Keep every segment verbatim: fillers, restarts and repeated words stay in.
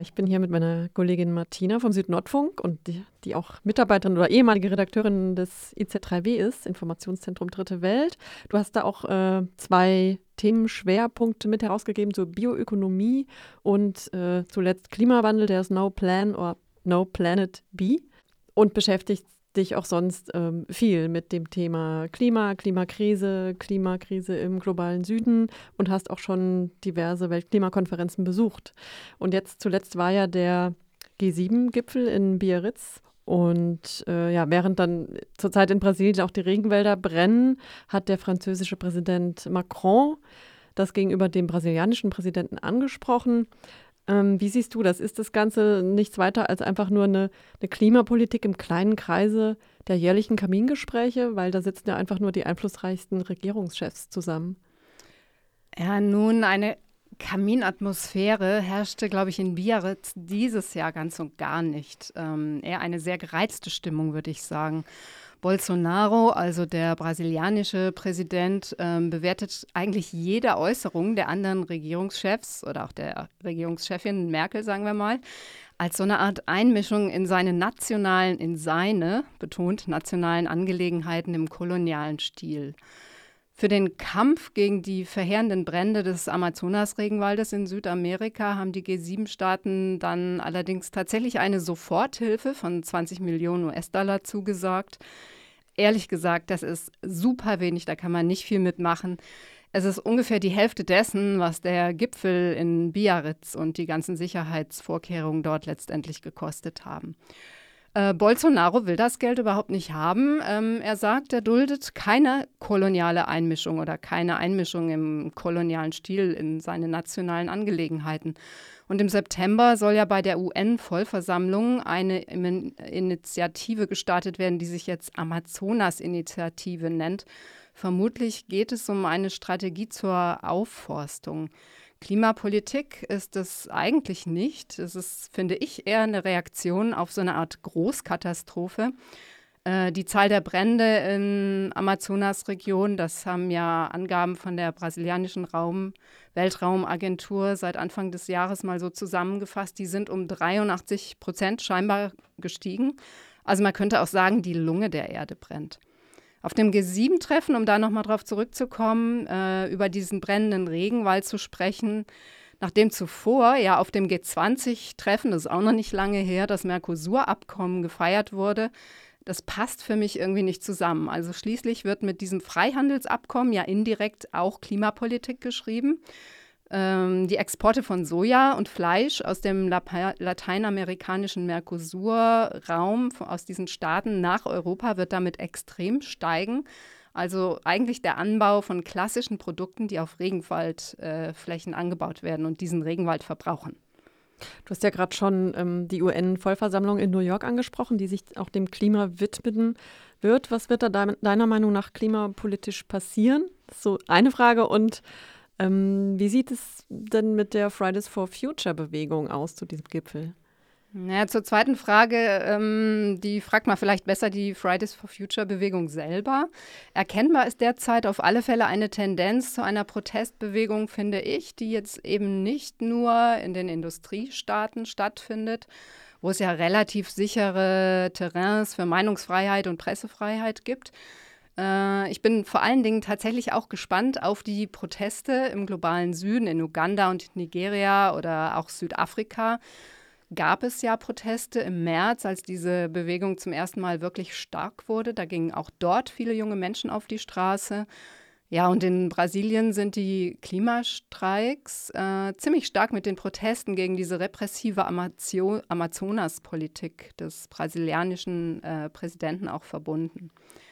Ich bin hier mit meiner Kollegin Martina vom Südnordfunk und die, die auch Mitarbeiterin oder ehemalige Redakteurin des I Z drei W ist, Informationszentrum Dritte Welt. Du hast da auch äh, zwei Themenschwerpunkte mit herausgegeben, so Bioökonomie und äh, zuletzt Klimawandel, der ist No Plan or No Planet B und beschäftigt dich auch sonst ähm, viel mit dem Thema Klima, Klimakrise, Klimakrise im globalen Süden und hast auch schon diverse Weltklimakonferenzen besucht. Und jetzt zuletzt war ja der G sieben Gipfel in Biarritz. Und äh, ja, während dann zurzeit in Brasilien auch die Regenwälder brennen, hat der französische Präsident Macron das gegenüber dem brasilianischen Präsidenten angesprochen. Ähm, wie siehst du das? Ist das Ganze nichts weiter als einfach nur eine, eine Klimapolitik im kleinen Kreise der jährlichen Kamingespräche? Weil da sitzen ja einfach nur die einflussreichsten Regierungschefs zusammen. Ja, nun, eine Kaminatmosphäre herrschte, glaube ich, in Biarritz dieses Jahr ganz und gar nicht. Ähm, eher eine sehr gereizte Stimmung, würde ich sagen. Bolsonaro, also der brasilianische Präsident, ähm, bewertet eigentlich jede Äußerung der anderen Regierungschefs oder auch der Regierungschefin Merkel, sagen wir mal, als so eine Art Einmischung in seine nationalen, in seine, betont, nationalen Angelegenheiten im kolonialen Stil. Für den Kampf gegen die verheerenden Brände des Amazonas-Regenwaldes in Südamerika haben die G sieben Staaten dann allerdings tatsächlich eine Soforthilfe von zwanzig Millionen U S-Dollar zugesagt. Ehrlich gesagt, das ist super wenig, da kann man nicht viel mitmachen. Es ist ungefähr die Hälfte dessen, was der Gipfel in Biarritz und die ganzen Sicherheitsvorkehrungen dort letztendlich gekostet haben. Äh, Bolsonaro will das Geld überhaupt nicht haben. Ähm, er sagt, er duldet keine koloniale Einmischung oder keine Einmischung im kolonialen Stil in seine nationalen Angelegenheiten. Und im September soll ja bei der U N-Vollversammlung eine Initiative gestartet werden, die sich jetzt Amazonas-Initiative nennt. Vermutlich geht es um eine Strategie zur Aufforstung. Klimapolitik ist es eigentlich nicht. Es ist, finde ich, eher eine Reaktion auf so eine Art Großkatastrophe. Äh, die Zahl der Brände in Amazonas-Region, das haben ja Angaben von der brasilianischen Raum Weltraumagentur seit Anfang des Jahres mal so zusammengefasst, die sind um dreiundachtzig Prozent scheinbar gestiegen. Also man könnte auch sagen, die Lunge der Erde brennt. Auf dem G sieben Treffen, um da nochmal drauf zurückzukommen, äh, über diesen brennenden Regenwald zu sprechen, nachdem zuvor ja auf dem G zwanzig Treffen, das ist auch noch nicht lange her, das Mercosur-Abkommen gefeiert wurde, das passt für mich irgendwie nicht zusammen. Also schließlich wird mit diesem Freihandelsabkommen ja indirekt auch Klimapolitik geschrieben. Ähm, die Exporte von Soja und Fleisch aus dem Lapa- lateinamerikanischen Mercosur-Raum, aus diesen Staaten nach Europa, wird damit extrem steigen. Also eigentlich der Anbau von klassischen Produkten, die auf Regenwaldflächen äh, angebaut werden und diesen Regenwald verbrauchen. Du hast ja gerade schon ähm, die U N-Vollversammlung in New York angesprochen, die sich auch dem Klima widmen wird. Was wird da de- deiner Meinung nach klimapolitisch passieren? Das ist so eine Frage. Und ähm, wie sieht es denn mit der Fridays for Future-Bewegung aus zu diesem Gipfel? Ja, zur zweiten Frage, ähm, die fragt man vielleicht besser die Fridays for Future-Bewegung selber. Erkennbar ist derzeit auf alle Fälle eine Tendenz zu einer Protestbewegung, finde ich, die jetzt eben nicht nur in den Industriestaaten stattfindet, wo es ja relativ sichere Terrains für Meinungsfreiheit und Pressefreiheit gibt. Äh, ich bin vor allen Dingen tatsächlich auch gespannt auf die Proteste im globalen Süden, in Uganda und Nigeria oder auch Südafrika. Gab es ja Proteste im März, als diese Bewegung zum ersten Mal wirklich stark wurde. Da gingen auch dort viele junge Menschen auf die Straße. Ja, und in Brasilien sind die Klimastreiks äh, ziemlich stark mit den Protesten gegen diese repressive Amazio- Amazonas-Politik des brasilianischen äh, Präsidenten auch verbunden.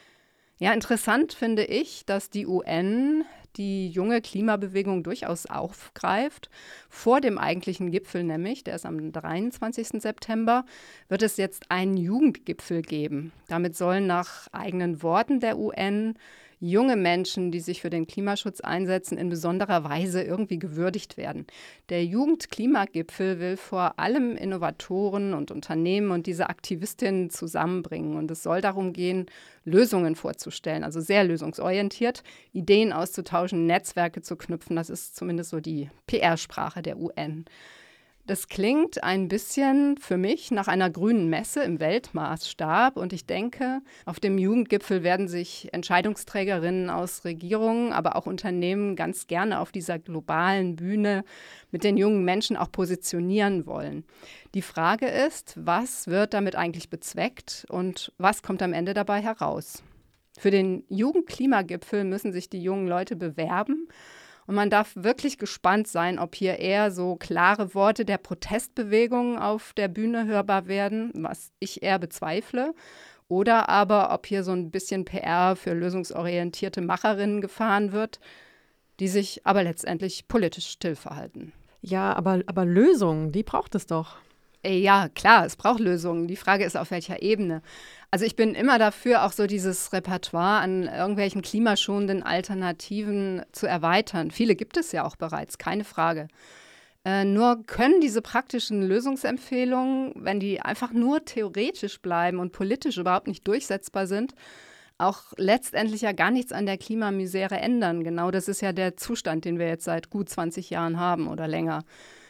Ja, interessant finde ich, dass die U N die junge Klimabewegung durchaus aufgreift. Vor dem eigentlichen Gipfel nämlich, der ist am dreiundzwanzigsten September, wird es jetzt einen Jugendgipfel geben. Damit sollen nach eigenen Worten der U N junge Menschen, die sich für den Klimaschutz einsetzen, in besonderer Weise irgendwie gewürdigt werden. Der Jugendklimagipfel will vor allem Innovatoren und Unternehmen und diese Aktivistinnen zusammenbringen. Und es soll darum gehen, Lösungen vorzustellen, also sehr lösungsorientiert, Ideen auszutauschen, Netzwerke zu knüpfen. Das ist zumindest so die P R-Sprache der U N. Das klingt ein bisschen für mich nach einer grünen Messe im Weltmaßstab. Und ich denke, auf dem Jugendgipfel werden sich Entscheidungsträgerinnen aus Regierungen, aber auch Unternehmen ganz gerne auf dieser globalen Bühne mit den jungen Menschen auch positionieren wollen. Die Frage ist, was wird damit eigentlich bezweckt und was kommt am Ende dabei heraus? Für den Jugendklimagipfel müssen sich die jungen Leute bewerben. Und man darf wirklich gespannt sein, ob hier eher so klare Worte der Protestbewegung auf der Bühne hörbar werden, was ich eher bezweifle, oder aber ob hier so ein bisschen P R für lösungsorientierte Macherinnen gefahren wird, die sich aber letztendlich politisch still verhalten. Ja, aber, aber Lösungen, die braucht es doch. Ja, klar, es braucht Lösungen. Die Frage ist, auf welcher Ebene. Also ich bin immer dafür, auch so dieses Repertoire an irgendwelchen klimaschonenden Alternativen zu erweitern. Viele gibt es ja auch bereits, keine Frage. Äh, nur können diese praktischen Lösungsempfehlungen, wenn die einfach nur theoretisch bleiben und politisch überhaupt nicht durchsetzbar sind, auch letztendlich ja gar nichts an der Klimamisere ändern. Genau das ist ja der Zustand, den wir jetzt seit gut zwanzig Jahren haben oder länger.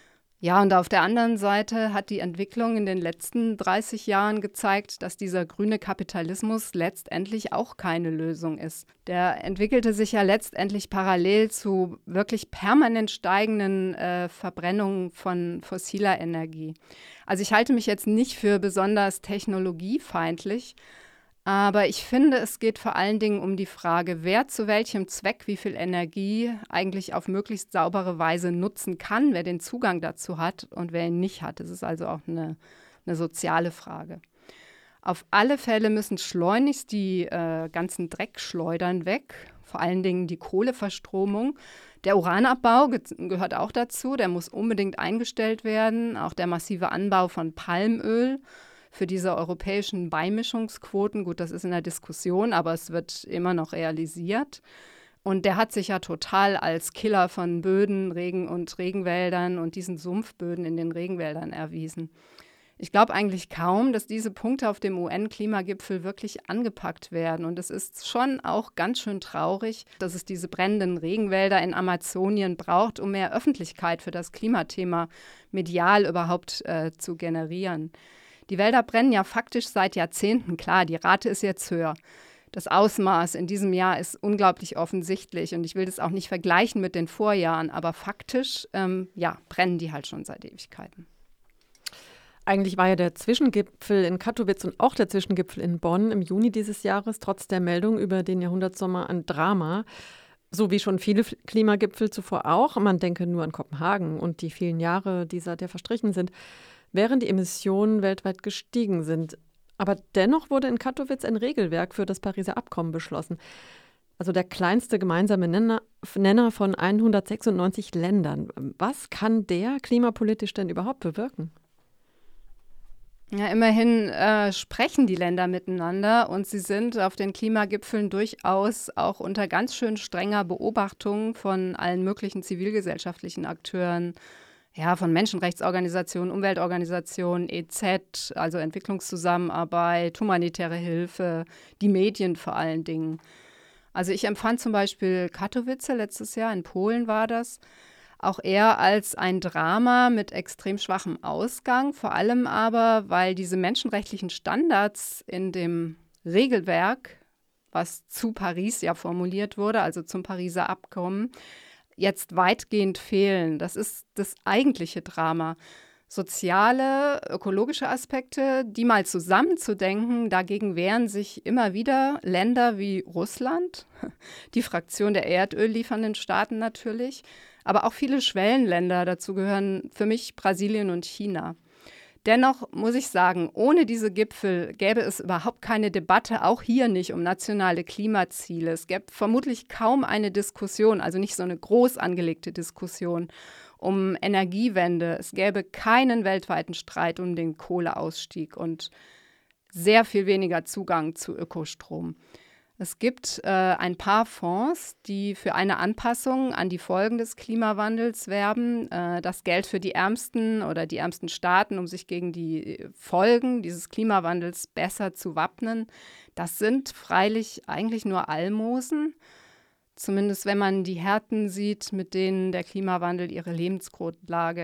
Ja, und auf der anderen Seite hat die Entwicklung in den letzten dreißig Jahren gezeigt, dass dieser grüne Kapitalismus letztendlich auch keine Lösung ist. Der entwickelte sich ja letztendlich parallel zu wirklich permanent steigenden äh, Verbrennungen von fossiler Energie. Also ich halte mich jetzt nicht für besonders technologiefeindlich, aber ich finde, es geht vor allen Dingen um die Frage, wer zu welchem Zweck wie viel Energie eigentlich auf möglichst saubere Weise nutzen kann, wer den Zugang dazu hat und wer ihn nicht hat. Das ist also auch eine, eine soziale Frage. Auf alle Fälle müssen schleunigst die äh, ganzen Dreckschleudern weg, vor allen Dingen die Kohleverstromung. Der Uranabbau ge- gehört auch dazu, der muss unbedingt eingestellt werden, auch der massive Anbau von Palmöl. Für diese europäischen Beimischungsquoten, gut, das ist in der Diskussion, aber es wird immer noch realisiert. Und der hat sich ja total als Killer von Böden, Regen- und Regenwäldern und diesen Sumpfböden in den Regenwäldern erwiesen. Ich glaube eigentlich kaum, dass diese Punkte auf dem U N-Klimagipfel wirklich angepackt werden. Und es ist schon auch ganz schön traurig, dass es diese brennenden Regenwälder in Amazonien braucht, um mehr Öffentlichkeit für das Klimathema medial überhaupt äh, zu generieren. Die Wälder brennen ja faktisch seit Jahrzehnten. Klar, die Rate ist jetzt höher. Das Ausmaß in diesem Jahr ist unglaublich offensichtlich und ich will das auch nicht vergleichen mit den Vorjahren, aber faktisch, ähm, ja, brennen die halt schon seit Ewigkeiten. Eigentlich war ja der Zwischengipfel in Katowice und auch der Zwischengipfel in Bonn im Juni dieses Jahres trotz der Meldung über den Jahrhundertsommer ein Drama. So wie schon viele Klimagipfel zuvor auch. Man denke nur an Kopenhagen und die vielen Jahre, die seither verstrichen sind, während die Emissionen weltweit gestiegen sind. Aber dennoch wurde in Katowice ein Regelwerk für das Pariser Abkommen beschlossen. Also der kleinste gemeinsame Nenner, Nenner von hundertsechsundneunzig Ländern. Was kann der klimapolitisch denn überhaupt bewirken? Ja, immerhin äh, sprechen die Länder miteinander und sie sind auf den Klimagipfeln durchaus auch unter ganz schön strenger Beobachtung von allen möglichen zivilgesellschaftlichen Akteuren, ja, von Menschenrechtsorganisationen, Umweltorganisationen, E Z, also Entwicklungszusammenarbeit, humanitäre Hilfe, die Medien vor allen Dingen. Also ich empfand zum Beispiel Katowice letztes Jahr, in Polen war das, auch eher als ein Drama mit extrem schwachem Ausgang, vor allem aber, weil diese menschenrechtlichen Standards in dem Regelwerk, was zu Paris ja formuliert wurde, also zum Pariser Abkommen, jetzt weitgehend fehlen. Das ist das eigentliche Drama. Soziale, ökologische Aspekte, die mal zusammenzudenken, dagegen wehren sich immer wieder Länder wie Russland, die Fraktion der Erdöl liefernden Staaten natürlich, aber auch viele Schwellenländer, dazu gehören für mich Brasilien und China. Dennoch muss ich sagen, ohne diese Gipfel gäbe es überhaupt keine Debatte, auch hier nicht, um nationale Klimaziele. Es gäbe vermutlich kaum eine Diskussion, also nicht so eine groß angelegte Diskussion um Energiewende. Es gäbe keinen weltweiten Streit um den Kohleausstieg und sehr viel weniger Zugang zu Ökostrom. Es gibt äh, ein paar Fonds, die für eine Anpassung an die Folgen des Klimawandels werben. Äh, das Geld für die Ärmsten oder die ärmsten Staaten, um sich gegen die Folgen dieses Klimawandels besser zu wappnen. Das sind freilich eigentlich nur Almosen. Zumindest wenn man die Härten sieht, mit denen der Klimawandel ihre Lebensgrundlage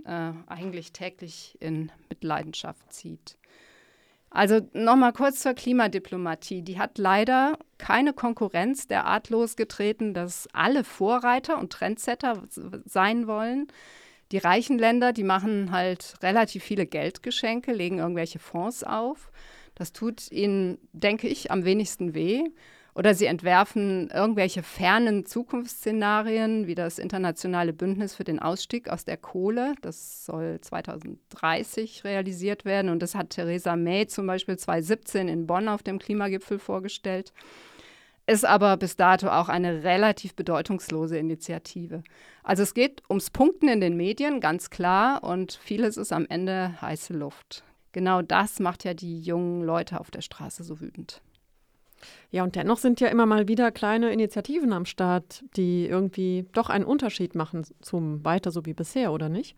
äh, eigentlich täglich in Mitleidenschaft zieht. Also nochmal kurz zur Klimadiplomatie. Die hat leider keine Konkurrenz derart losgetreten, dass alle Vorreiter und Trendsetter sein wollen. Die reichen Länder, die machen halt relativ viele Geldgeschenke, legen irgendwelche Fonds auf. Das tut ihnen, denke ich, am wenigsten weh. Oder sie entwerfen irgendwelche fernen Zukunftsszenarien, wie das internationale Bündnis für den Ausstieg aus der Kohle. Das soll zwanzig dreißig realisiert werden. Und das hat Theresa May zum Beispiel zwanzig siebzehn in Bonn auf dem Klimagipfel vorgestellt. Ist aber bis dato auch eine relativ bedeutungslose Initiative. Also es geht ums Punkten in den Medien, ganz klar. Und vieles ist am Ende heiße Luft. Genau das macht ja die jungen Leute auf der Straße so wütend. Ja, und dennoch sind ja immer mal wieder kleine Initiativen am Start, die irgendwie doch einen Unterschied machen zum Weiter so wie bisher, oder nicht?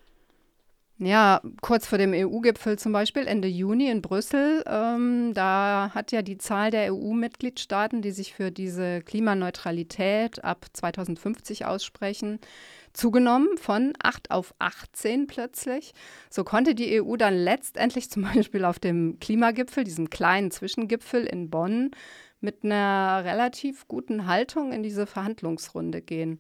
Ja, kurz vor dem E U-Gipfel zum Beispiel, Ende Juni in Brüssel, ähm, da hat ja die Zahl der E U-Mitgliedstaaten, die sich für diese Klimaneutralität ab zweitausendfünfzig aussprechen, zugenommen von acht auf achtzehn plötzlich. So konnte die E U dann letztendlich zum Beispiel auf dem Klimagipfel, diesem kleinen Zwischengipfel in Bonn, mit einer relativ guten Haltung in diese Verhandlungsrunde gehen.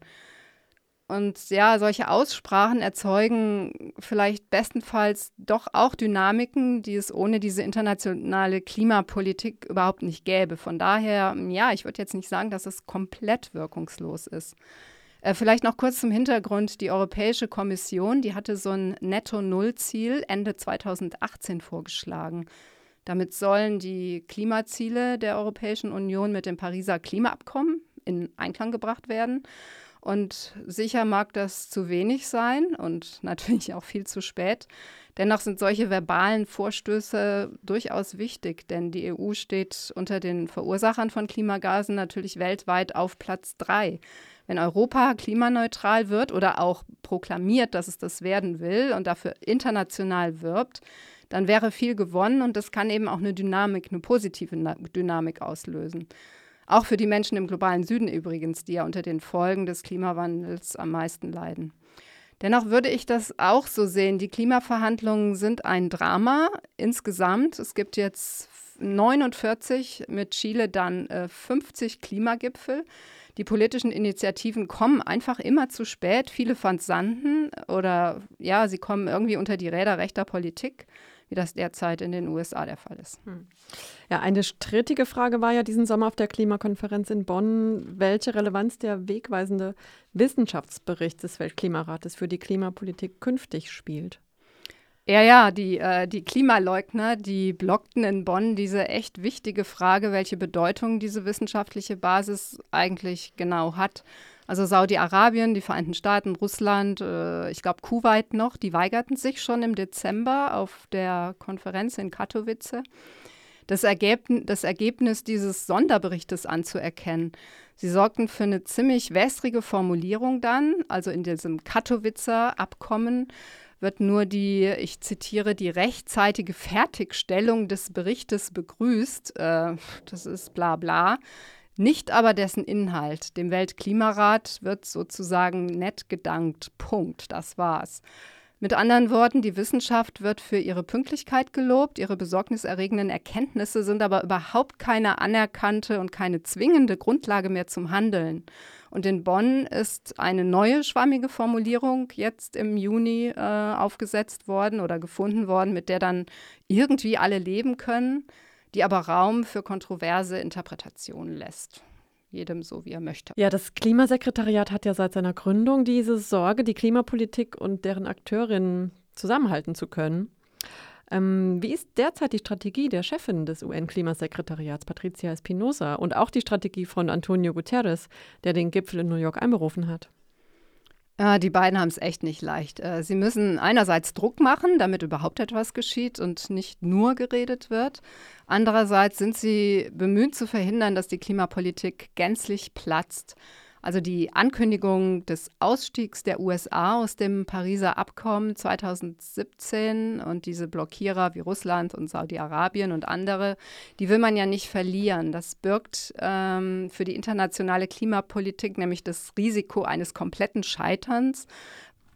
Und ja, solche Aussprachen erzeugen vielleicht bestenfalls doch auch Dynamiken, die es ohne diese internationale Klimapolitik überhaupt nicht gäbe. Von daher, ja, ich würde jetzt nicht sagen, dass es komplett wirkungslos ist. Äh, vielleicht noch kurz zum Hintergrund. Die Europäische Kommission, die hatte so ein Netto-Null-Ziel Ende zweitausendachtzehn vorgeschlagen. Damit sollen die Klimaziele der Europäischen Union mit dem Pariser Klimaabkommen in Einklang gebracht werden. Und sicher mag das zu wenig sein und natürlich auch viel zu spät. Dennoch sind solche verbalen Vorstöße durchaus wichtig, denn die E U steht unter den Verursachern von Klimagasen natürlich weltweit auf Platz drei. Wenn Europa klimaneutral wird oder auch proklamiert, dass es das werden will und dafür international wirbt, dann wäre viel gewonnen und das kann eben auch eine Dynamik, eine positive Dynamik auslösen. Auch für die Menschen im globalen Süden übrigens, die ja unter den Folgen des Klimawandels am meisten leiden. Dennoch würde ich das auch so sehen. Die Klimaverhandlungen sind ein Drama insgesamt. Es gibt jetzt neunundvierzig, mit Chile dann äh, fünfzig Klimagipfel. Die politischen Initiativen kommen einfach immer zu spät. Viele versanden oder ja, sie kommen irgendwie unter die Räder rechter Politik, wie das derzeit in den U S A der Fall ist. Ja, eine strittige Frage war ja diesen Sommer auf der Klimakonferenz in Bonn, welche Relevanz der wegweisende Wissenschaftsbericht des Weltklimarates für die Klimapolitik künftig spielt. Ja, ja, die, äh, die Klimaleugner, die blockten in Bonn diese echt wichtige Frage, welche Bedeutung diese wissenschaftliche Basis eigentlich genau hat. Also Saudi-Arabien, die Vereinigten Staaten, Russland, äh, ich glaube Kuwait noch, die weigerten sich schon im Dezember auf der Konferenz in Katowice, das, Ergebn- das Ergebnis dieses Sonderberichtes anzuerkennen. Sie sorgten für eine ziemlich wässrige Formulierung dann, also in diesem Katowicer Abkommen wird nur die, ich zitiere, die rechtzeitige Fertigstellung des Berichtes begrüßt. Äh, das ist bla bla. Nicht aber dessen Inhalt. Dem Weltklimarat wird sozusagen nett gedankt. Punkt. Das war's. Mit anderen Worten, die Wissenschaft wird für ihre Pünktlichkeit gelobt, ihre besorgniserregenden Erkenntnisse sind aber überhaupt keine anerkannte und keine zwingende Grundlage mehr zum Handeln. Und in Bonn ist eine neue schwammige Formulierung jetzt im Juni äh, aufgesetzt worden oder gefunden worden, mit der dann irgendwie alle leben können, die aber Raum für kontroverse Interpretationen lässt. Jedem so, wie er möchte. Ja, das Klimasekretariat hat ja seit seiner Gründung diese Sorge, die Klimapolitik und deren Akteurinnen zusammenhalten zu können. Ähm, wie ist derzeit die Strategie der Chefin des U N-Klimasekretariats, Patricia Espinosa, und auch die Strategie von Antonio Guterres, der den Gipfel in New York einberufen hat? Äh, die beiden haben es echt nicht leicht. Äh, sie müssen einerseits Druck machen, damit überhaupt etwas geschieht und nicht nur geredet wird. Andererseits sind sie bemüht zu verhindern, dass die Klimapolitik gänzlich platzt. Also die Ankündigung des Ausstiegs der U S A aus dem Pariser Abkommen zweitausendsiebzehn und diese Blockierer wie Russland und Saudi-Arabien und andere, die will man ja nicht verlieren. Das birgt ähm, für die internationale Klimapolitik nämlich das Risiko eines kompletten Scheiterns,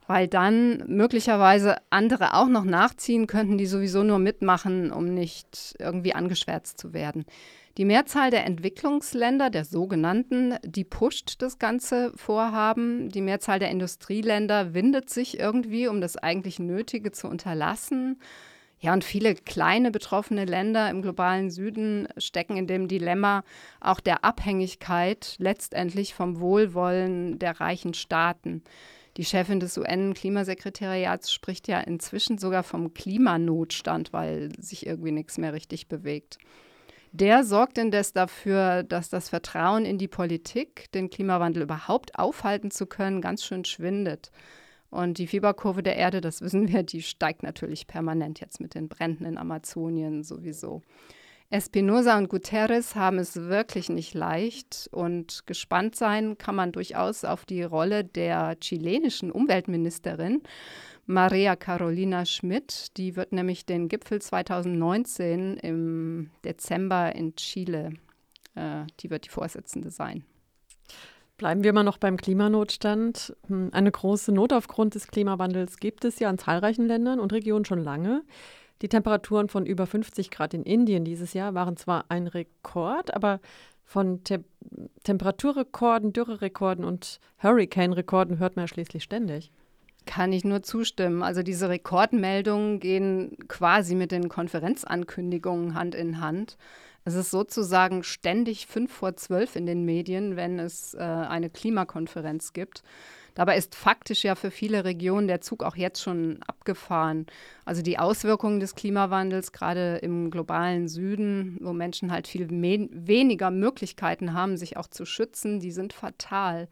weil dann möglicherweise andere auch noch nachziehen könnten, die sowieso nur mitmachen, um nicht irgendwie angeschwärzt zu werden. Die Mehrzahl der Entwicklungsländer, der sogenannten, die pusht das ganze Vorhaben. Die Mehrzahl der Industrieländer windet sich irgendwie, um das eigentlich Nötige zu unterlassen. Ja, und viele kleine betroffene Länder im globalen Süden stecken in dem Dilemma auch der Abhängigkeit letztendlich vom Wohlwollen der reichen Staaten. Die Chefin des U N-Klimasekretariats spricht ja inzwischen sogar vom Klimanotstand, weil sich irgendwie nichts mehr richtig bewegt. Der sorgt indes dafür, dass das Vertrauen in die Politik, den Klimawandel überhaupt aufhalten zu können, ganz schön schwindet. Und die Fieberkurve der Erde, das wissen wir, die steigt natürlich permanent jetzt mit den Bränden in Amazonien sowieso. Espinosa und Guterres haben es wirklich nicht leicht und gespannt sein kann man durchaus auf die Rolle der chilenischen Umweltministerin María Carolina Schmidt. Die wird nämlich den Gipfel zwanzig neunzehn im Dezember in Chile, äh, die wird die Vorsitzende sein. Bleiben wir mal noch beim Klimanotstand. Eine große Not aufgrund des Klimawandels gibt es ja in zahlreichen Ländern und Regionen schon lange. Die Temperaturen von über fünfzig Grad in Indien dieses Jahr waren zwar ein Rekord, aber von Te- Temperaturrekorden, Dürrerekorden und Hurricane-Rekorden hört man ja schließlich ständig. Kann ich nur zustimmen. Also diese Rekordmeldungen gehen quasi mit den Konferenzankündigungen Hand in Hand. Es ist sozusagen ständig fünf vor zwölf in den Medien, wenn es äh, eine Klimakonferenz gibt. Dabei ist faktisch ja für viele Regionen der Zug auch jetzt schon abgefahren. Also die Auswirkungen des Klimawandels, gerade im globalen Süden, wo Menschen halt viel me- weniger Möglichkeiten haben, sich auch zu schützen, die sind fatal.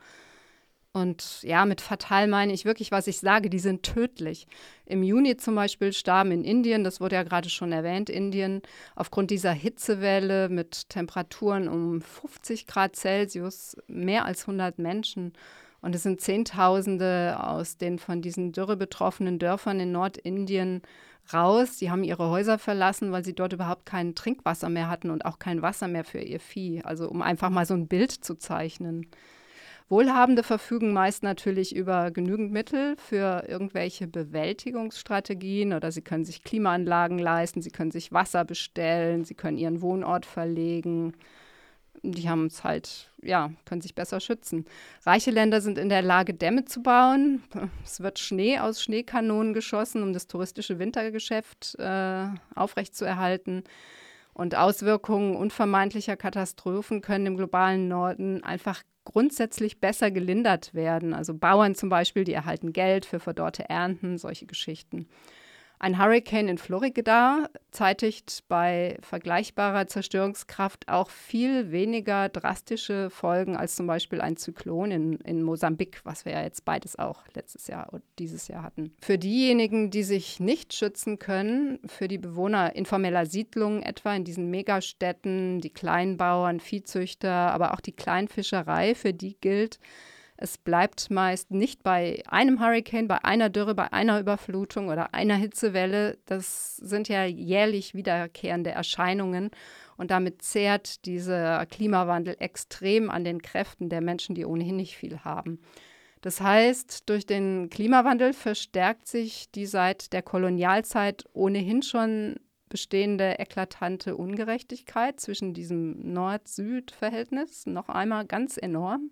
Und ja, mit fatal meine ich wirklich, was ich sage, die sind tödlich. Im Juni zum Beispiel starben in Indien, das wurde ja gerade schon erwähnt, Indien, aufgrund dieser Hitzewelle mit Temperaturen um fünfzig Grad Celsius mehr als hundert Menschen. Und es sind Zehntausende aus den von diesen Dürre betroffenen Dörfern in Nordindien raus. Die haben ihre Häuser verlassen, weil sie dort überhaupt kein Trinkwasser mehr hatten und auch kein Wasser mehr für ihr Vieh. Also um einfach mal so ein Bild zu zeichnen. Wohlhabende verfügen meist natürlich über genügend Mittel für irgendwelche Bewältigungsstrategien oder sie können sich Klimaanlagen leisten, sie können sich Wasser bestellen, sie können ihren Wohnort verlegen. Die haben es halt, ja, können sich besser schützen. Reiche Länder sind in der Lage, Dämme zu bauen. Es wird Schnee aus Schneekanonen geschossen, um das touristische Wintergeschäft äh, aufrechtzuerhalten. Und Auswirkungen unvermeidlicher Katastrophen können im globalen Norden einfach grundsätzlich besser gelindert werden. Also Bauern zum Beispiel, die erhalten Geld für verdorrte Ernten, solche Geschichten. Ein Hurrikan in Florida zeitigt bei vergleichbarer Zerstörungskraft auch viel weniger drastische Folgen als zum Beispiel ein Zyklon in, in Mosambik, was wir ja jetzt beides auch letztes Jahr und dieses Jahr hatten. Für diejenigen, die sich nicht schützen können, für die Bewohner informeller Siedlungen etwa in diesen Megastädten, die Kleinbauern, Viehzüchter, aber auch die Kleinfischerei, für die gilt, es bleibt meist nicht bei einem Hurrikan, bei einer Dürre, bei einer Überflutung oder einer Hitzewelle. Das sind ja jährlich wiederkehrende Erscheinungen. Und damit zehrt dieser Klimawandel extrem an den Kräften der Menschen, die ohnehin nicht viel haben. Das heißt, durch den Klimawandel verstärkt sich die seit der Kolonialzeit ohnehin schon bestehende eklatante Ungerechtigkeit zwischen diesem Nord-Süd-Verhältnis noch einmal ganz enorm.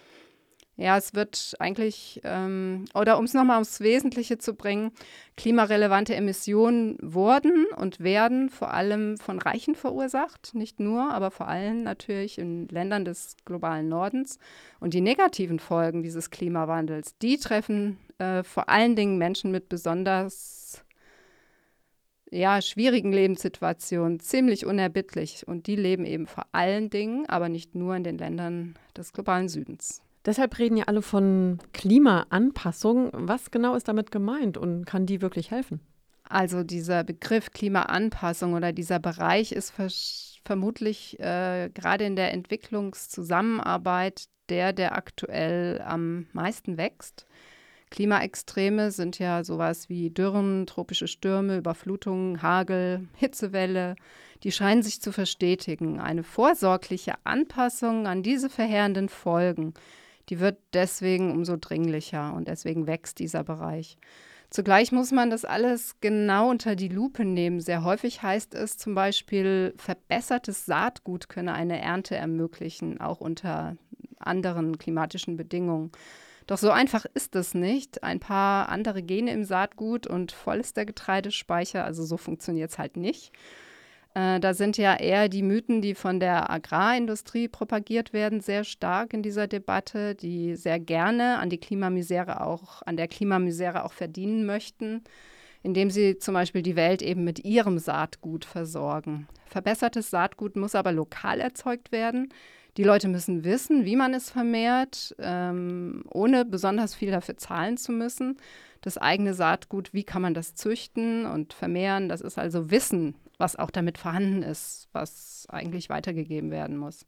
Ja, es wird eigentlich, ähm, oder um es nochmal aufs Wesentliche zu bringen, klimarelevante Emissionen wurden und werden vor allem von Reichen verursacht, nicht nur, aber vor allem natürlich in Ländern des globalen Nordens. Und die negativen Folgen dieses Klimawandels, die treffen äh, vor allen Dingen Menschen mit besonders ja, schwierigen Lebenssituationen ziemlich unerbittlich. Und die leben eben vor allen Dingen, aber nicht nur in den Ländern des globalen Südens. Deshalb reden ja alle von Klimaanpassung. Was genau ist damit gemeint und kann die wirklich helfen? Also dieser Begriff Klimaanpassung oder dieser Bereich ist vers- vermutlich äh, gerade in der Entwicklungszusammenarbeit der, der aktuell am meisten wächst. Klimaextreme sind ja sowas wie Dürren, tropische Stürme, Überflutungen, Hagel, Hitzewelle. Die scheinen sich zu verstetigen. Eine vorsorgliche Anpassung an diese verheerenden Folgen, Die wird deswegen umso dringlicher und deswegen wächst dieser Bereich. Zugleich muss man das alles genau unter die Lupe nehmen. Sehr häufig heißt es zum Beispiel, verbessertes Saatgut könne eine Ernte ermöglichen, auch unter anderen klimatischen Bedingungen. Doch so einfach ist es nicht. Ein paar andere Gene im Saatgut und voll ist der Getreidespeicher, also so funktioniert es halt nicht. Äh, da sind ja eher die Mythen, die von der Agrarindustrie propagiert werden, sehr stark in dieser Debatte, die sehr gerne an die Klimamisere auch, an der Klimamisere auch verdienen möchten, indem sie zum Beispiel die Welt eben mit ihrem Saatgut versorgen. Verbessertes Saatgut muss aber lokal erzeugt werden. Die Leute müssen wissen, wie man es vermehrt, ähm, ohne besonders viel dafür zahlen zu müssen. Das eigene Saatgut, wie kann man das züchten und vermehren? Das ist also Wissen, was auch damit vorhanden ist, was eigentlich weitergegeben werden muss.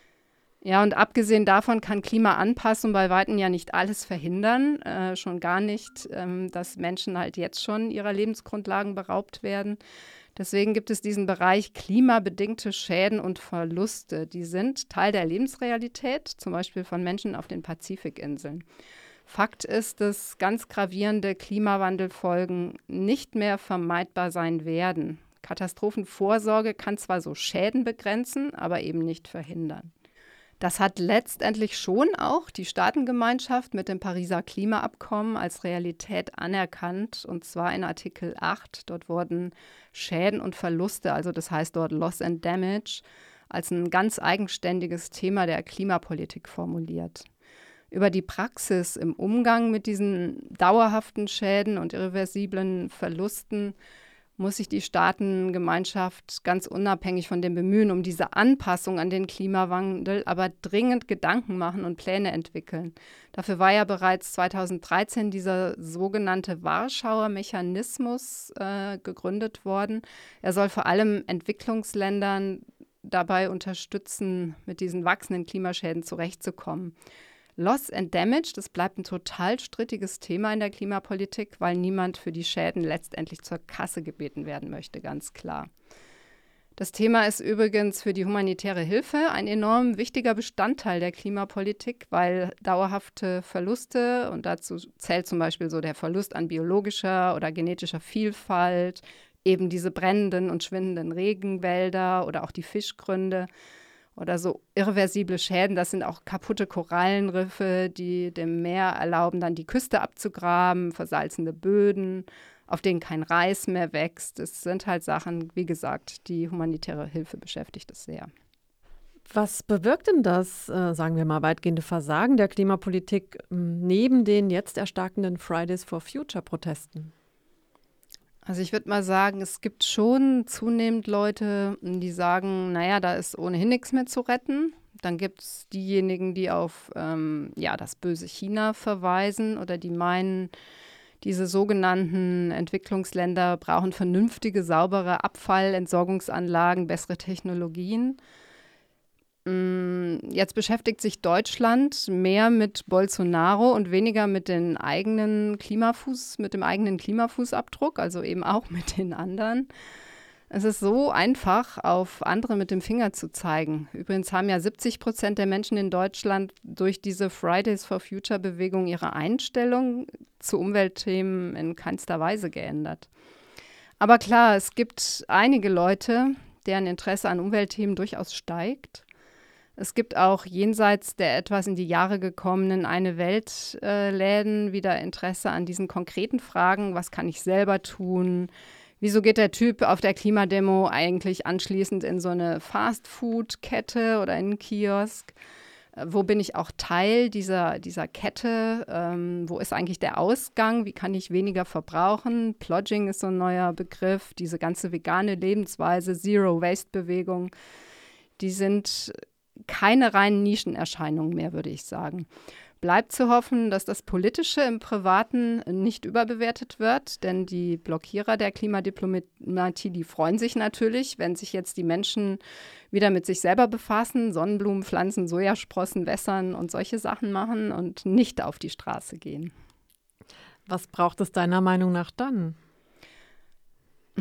Ja, und abgesehen davon kann Klimaanpassung bei Weitem ja nicht alles verhindern, äh, schon gar nicht, ähm, dass Menschen halt jetzt schon ihrer Lebensgrundlagen beraubt werden. Deswegen gibt es diesen Bereich klimabedingte Schäden und Verluste. Die sind Teil der Lebensrealität, zum Beispiel von Menschen auf den Pazifikinseln. Fakt ist, dass ganz gravierende Klimawandelfolgen nicht mehr vermeidbar sein werden. Katastrophenvorsorge kann zwar so Schäden begrenzen, aber eben nicht verhindern. Das hat letztendlich schon auch die Staatengemeinschaft mit dem Pariser Klimaabkommen als Realität anerkannt, und zwar in Artikel acht. Dort wurden Schäden und Verluste, also das heißt dort Loss and Damage, als ein ganz eigenständiges Thema der Klimapolitik formuliert. Über die Praxis im Umgang mit diesen dauerhaften Schäden und irreversiblen Verlusten muss sich die Staatengemeinschaft ganz unabhängig von dem Bemühen um diese Anpassung an den Klimawandel aber dringend Gedanken machen und Pläne entwickeln. Dafür war ja bereits zweitausenddreizehn dieser sogenannte Warschauer Mechanismus äh, gegründet worden. Er soll vor allem Entwicklungsländern dabei unterstützen, mit diesen wachsenden Klimaschäden zurechtzukommen. Loss and Damage, das bleibt ein total strittiges Thema in der Klimapolitik, weil niemand für die Schäden letztendlich zur Kasse gebeten werden möchte, ganz klar. Das Thema ist übrigens für die humanitäre Hilfe ein enorm wichtiger Bestandteil der Klimapolitik, weil dauerhafte Verluste, und dazu zählt zum Beispiel so der Verlust an biologischer oder genetischer Vielfalt, eben diese brennenden und schwindenden Regenwälder oder auch die Fischgründe, oder so irreversible Schäden, das sind auch kaputte Korallenriffe, die dem Meer erlauben, dann die Küste abzugraben, versalzende Böden, auf denen kein Reis mehr wächst. Das sind halt Sachen, wie gesagt, die humanitäre Hilfe beschäftigt es sehr. Was bewirkt denn das, äh, sagen wir mal, weitgehende Versagen der Klimapolitik neben den jetzt erstarkenden Fridays for Future-Protesten? Also ich würde mal sagen, es gibt schon zunehmend Leute, die sagen, naja, da ist ohnehin nichts mehr zu retten. Dann gibt es diejenigen, die auf ähm, ja, das böse China verweisen oder die meinen, diese sogenannten Entwicklungsländer brauchen vernünftige, saubere Abfallentsorgungsanlagen, bessere Technologien. Jetzt beschäftigt sich Deutschland mehr mit Bolsonaro und weniger mit den eigenen Klimafuß, mit dem eigenen Klimafußabdruck, also eben auch mit den anderen. Es ist so einfach, auf andere mit dem Finger zu zeigen. Übrigens haben ja siebzig Prozent der Menschen in Deutschland durch diese Fridays for Future-Bewegung ihre Einstellung zu Umweltthemen in keinster Weise geändert. Aber klar, es gibt einige Leute, deren Interesse an Umweltthemen durchaus steigt. Es gibt auch jenseits der etwas in die Jahre gekommenen Eine-Welt-Läden wieder Interesse an diesen konkreten Fragen. Was kann ich selber tun? Wieso geht der Typ auf der Klimademo eigentlich anschließend in so eine Fast-Food-Kette oder in einen Kiosk? Wo bin ich auch Teil dieser, dieser Kette? Ähm, wo ist eigentlich der Ausgang? Wie kann ich weniger verbrauchen? Plodging ist so ein neuer Begriff. Diese ganze vegane Lebensweise, Zero-Waste-Bewegung, die sind keine reinen Nischenerscheinungen mehr, würde ich sagen. Bleibt zu hoffen, dass das Politische im Privaten nicht überbewertet wird, denn die Blockierer der Klimadiplomatie, die freuen sich natürlich, wenn sich jetzt die Menschen wieder mit sich selber befassen, Sonnenblumen pflanzen, Sojasprossen wässern und solche Sachen machen und nicht auf die Straße gehen. Was braucht es deiner Meinung nach dann?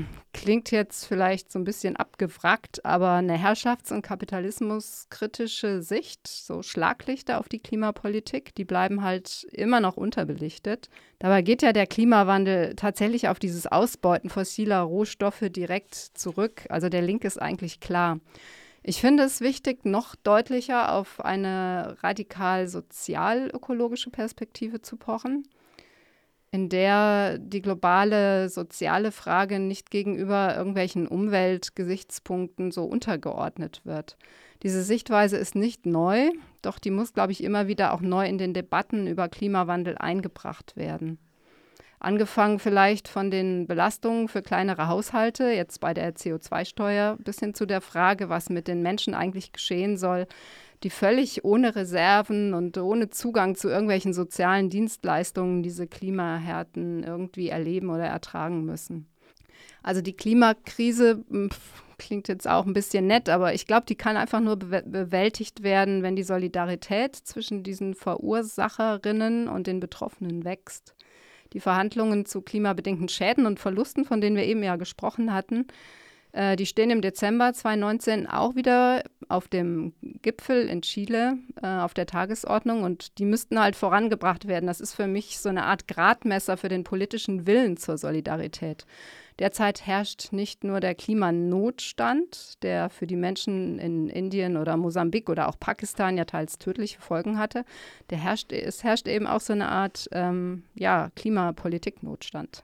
klingt jetzt vielleicht so ein bisschen abgewrackt, aber eine herrschafts- und kapitalismuskritische Sicht, so Schlaglichter auf die Klimapolitik, die bleiben halt immer noch unterbelichtet. Dabei geht ja der Klimawandel tatsächlich auf dieses Ausbeuten fossiler Rohstoffe direkt zurück. Also der Link ist eigentlich klar. Ich finde es wichtig, noch deutlicher auf eine radikal sozial-ökologische Perspektive zu pochen, in der die globale soziale Frage nicht gegenüber irgendwelchen Umweltgesichtspunkten so untergeordnet wird. Diese Sichtweise ist nicht neu, doch die muss, glaube ich, immer wieder auch neu in den Debatten über Klimawandel eingebracht werden. Angefangen vielleicht von den Belastungen für kleinere Haushalte, jetzt bei der C O zwei Steuer, bis hin zu der Frage, was mit den Menschen eigentlich geschehen soll, die völlig ohne Reserven und ohne Zugang zu irgendwelchen sozialen Dienstleistungen diese Klimahärten irgendwie erleben oder ertragen müssen. Also die Klimakrise pf, klingt jetzt auch ein bisschen nett, aber ich glaube, die kann einfach nur be- bewältigt werden, wenn die Solidarität zwischen diesen Verursacherinnen und den Betroffenen wächst. Die Verhandlungen zu klimabedingten Schäden und Verlusten, von denen wir eben ja gesprochen hatten, äh, die stehen im Dezember zweitausendneunzehn auch wieder auf dem Gipfel in Chile äh, auf der Tagesordnung und die müssten halt vorangebracht werden. Das ist für mich so eine Art Gradmesser für den politischen Willen zur Solidarität. Derzeit herrscht nicht nur der Klimanotstand, der für die Menschen in Indien oder Mosambik oder auch Pakistan ja teils tödliche Folgen hatte. Der herrscht, es herrscht eben auch so eine Art ähm, ja, Klimapolitiknotstand.